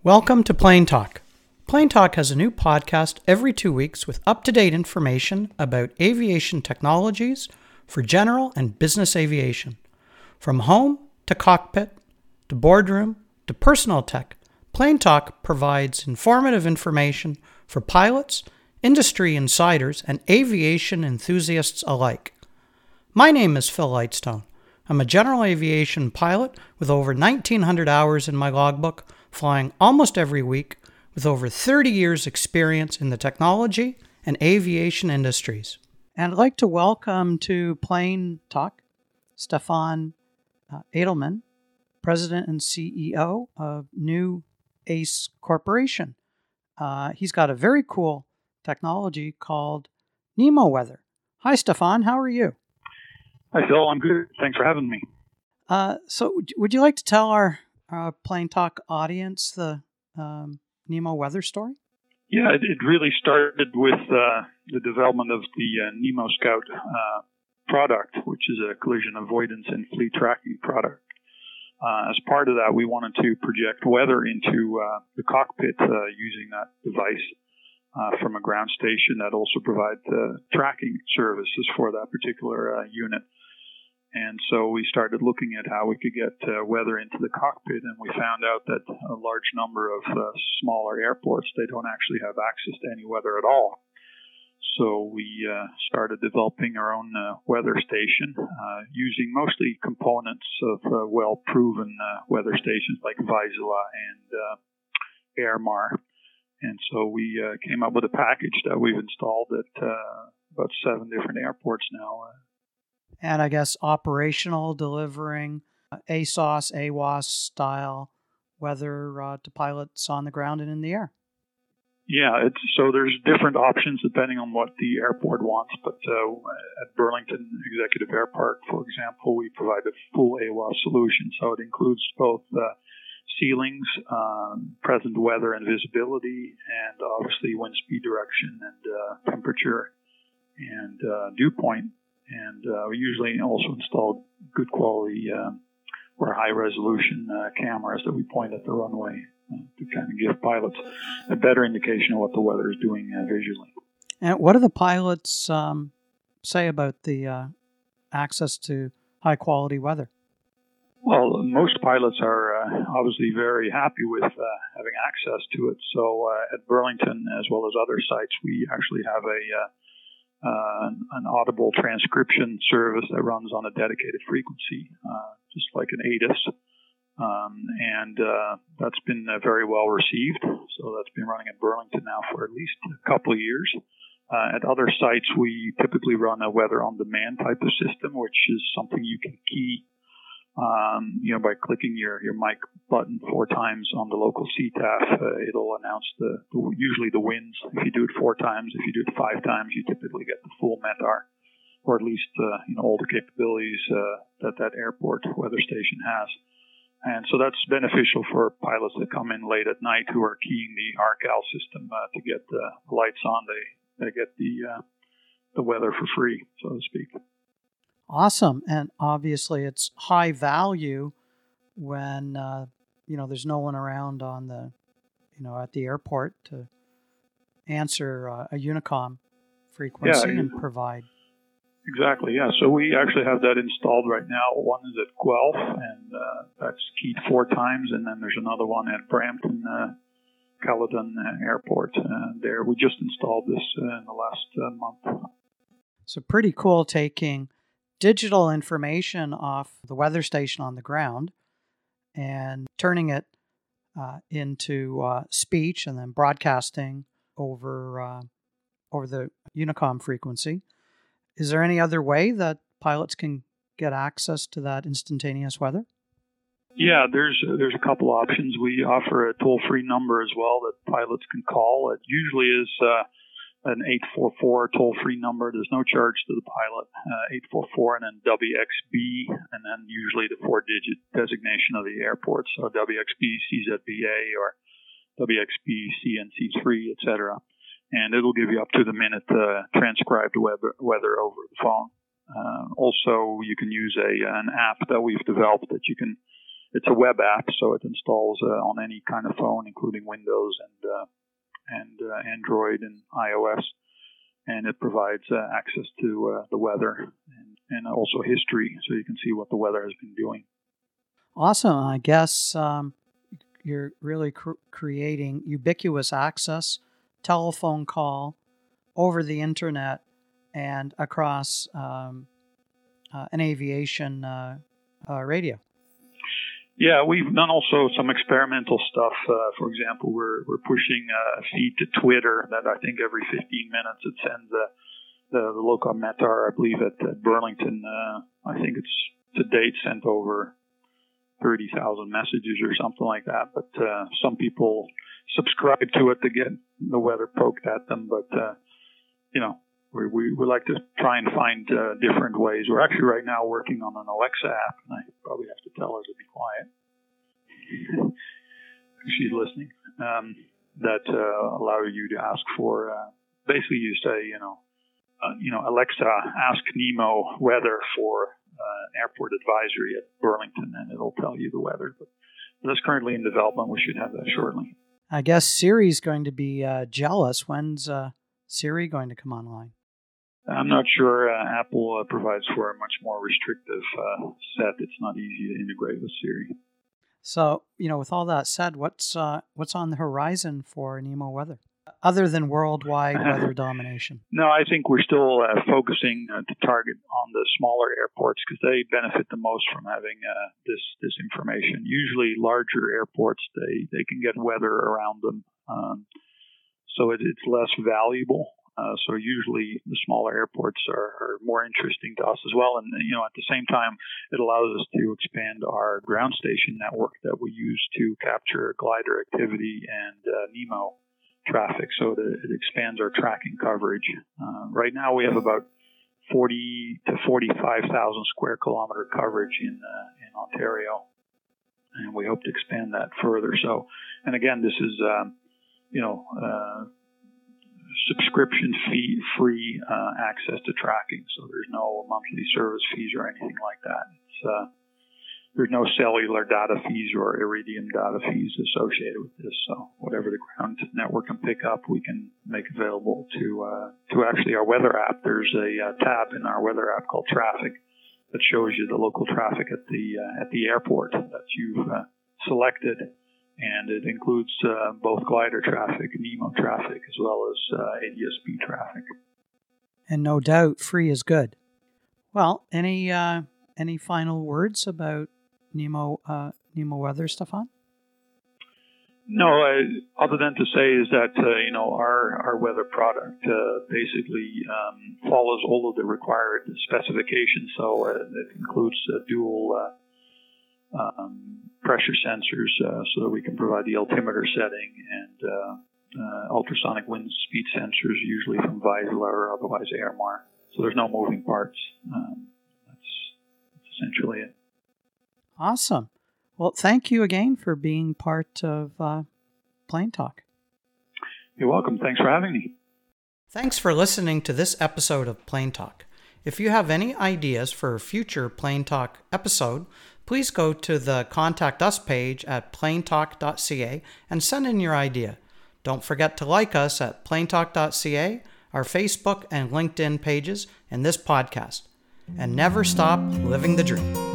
Welcome to Plane Talk. Plane Talk has a new podcast every 2 weeks with up-to-date information about aviation technologies for general and business aviation. From home to cockpit to boardroom to personal tech, Plane Talk provides informative information for pilots, industry insiders, and aviation enthusiasts alike. My name is Phil Lightstone. I'm a general aviation pilot with over 1,900 hours in my logbook, flying almost every week with over 30 years experience in the technology and aviation industries. And I'd like to welcome to Plane Talk Stefan Edelman, President and CEO of New Ace Corporation. He's got a very cool technology called NemoWeather. Hi, Stefan. How are you? Hi, Phil. I'm good. Thanks for having me. So would you like to tell our Plane Talk audience the NemoWeather story? Yeah, it really started with the development of the Nemo Scout product, which is a collision avoidance and fleet tracking product. As part of that, we wanted to project weather into the cockpit using that device from a ground station that also provides tracking services for that particular unit. And so we started looking at how we could get weather into the cockpit, and we found out that a large number of smaller airports, they don't actually have access to any weather at all. So we started developing our own weather station using mostly components of well-proven weather stations like Vaisala and Airmar. And so we came up with a package that we've installed at about 7 different airports now. And I guess operational, delivering ASOS, AWOS style weather to pilots on the ground and in the air. Yeah, so there's different options depending on what the airport wants. But at Burlington Executive Airpark, for example, we provide a full AWOS solution. So it includes both ceilings, present weather and visibility, and obviously wind speed direction and temperature and dew point. And we usually also install good quality or high resolution cameras that we point at the runway to kind of give pilots a better indication of what the weather is doing visually. And what do the pilots say about the access to high quality weather? Well, most pilots are obviously very happy with having access to it. So at Burlington, as well as other sites, we actually have an audible transcription service that runs on a dedicated frequency, just like an ATIS. And that's been very well received. So that's been running at Burlington now for at least a couple of years. At other sites, we typically run a weather on demand type of system, which is something you can key by clicking your mic button 4 times on the local CTAF. It'll announce usually the winds. If you do it 4 times, if you do it 5 times, you typically get the full METAR, or at least all the capabilities that airport weather station has. And so that's beneficial for pilots that come in late at night who are keying the ARCAL system to get the lights on. They get the weather for free, so to speak. Awesome. And obviously it's high value when, there's no one around on the, at the airport to answer a Unicom frequency and provide. Exactly, yeah. So we actually have that installed right now. One is at Guelph, and that's keyed 4 times, and then there's another one at Brampton Caledon Airport. There, we just installed this in the last month. So pretty cool taking digital information off the weather station on the ground and turning it into speech and then broadcasting over the Unicom frequency. Is there any other way that pilots can get access to that instantaneous weather? Yeah, there's a couple options. We offer a toll-free number as well that pilots can call. It usually is an 844 toll-free number. There's no charge to the pilot. 844 and then WXB, and then usually the 4-digit designation of the airport. So WXB CZBA or WXB CNC3, etc. And it'll give you up to the minute transcribed weather over the phone. Also, you can use an app that we've developed that you can it's a web app, so it installs on any kind of phone, including Windows and Android and iOS, and it provides access to the weather and also history, so you can see what the weather has been doing. Awesome. I guess you're really creating ubiquitous access, telephone call, over the internet, and across an aviation radio. Yeah, we've done also some experimental stuff. For example, we're pushing a feed to Twitter that I think every 15 minutes it sends the local METAR, I believe, at Burlington. I think it's to date sent over 30,000 messages or something like that. But some people subscribe to it to get the weather poked at them. But, we like to try and find different ways. We're actually right now working on an Alexa app, and I probably have to tell her to be quiet. She's listening. That allows you to ask for, basically you say, Alexa, ask NEMO weather for airport advisory at Burlington, and it'll tell you the weather. But that's currently in development. We should have that shortly. I guess Siri's going to be jealous. When's Siri going to come online? I'm not sure. Apple provides for a much more restrictive set. It's not easy to integrate with Siri. So, with all that said, what's on the horizon for NEMO weather, other than worldwide weather domination? No, I think we're still focusing to target on the smaller airports because they benefit the most from having this information. Usually larger airports, they can get weather around them, so it's less valuable. So usually the smaller airports are more interesting to us as well. And, at the same time, it allows us to expand our ground station network that we use to capture glider activity and NEMO traffic. So it expands our tracking coverage. Right now we have about 40 to 45,000 square kilometer coverage in Ontario, and we hope to expand that further. So, and again, this is, subscription fee free access to tracking, so there's no monthly service fees or anything like that. There's no cellular data fees or Iridium data fees associated with this. So whatever the ground network can pick up, we can make available to actually our weather app. There's a tab in our weather app called Traffic that shows you the local traffic at the airport that you've selected. And it includes both glider traffic, NEMO traffic, as well as ADS-B traffic. And no doubt, free is good. Well, any final words about NEMO weather, Stefan? No, other than to say is that our weather product basically follows all of the required specifications. So it includes dual pressure sensors, so that we can provide the altimeter setting, and ultrasonic wind speed sensors, usually from Vizsla or otherwise Airmar. So there's no moving parts. That's essentially it. Awesome. Well, thank you again for being part of Plane Talk. You're welcome. Thanks for having me. Thanks for listening to this episode of Plane Talk. If you have any ideas for a future Plane Talk episode, please go to the Contact Us page at planetalk.ca and send in your idea. Don't forget to like us at planetalk.ca, our Facebook and LinkedIn pages, and this podcast. And never stop living the dream.